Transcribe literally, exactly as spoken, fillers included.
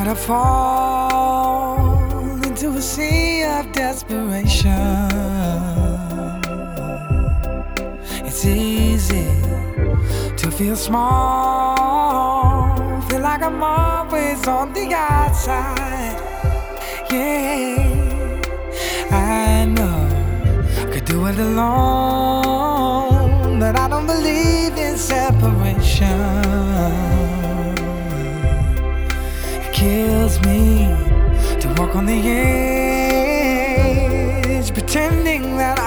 try to fall into a sea of desperation. It's easy to feel small, feel like I'm always on the outside. Yeah, I know I could do it alone, but I don't believe in separation. Kills me to walk on the edge, pretending that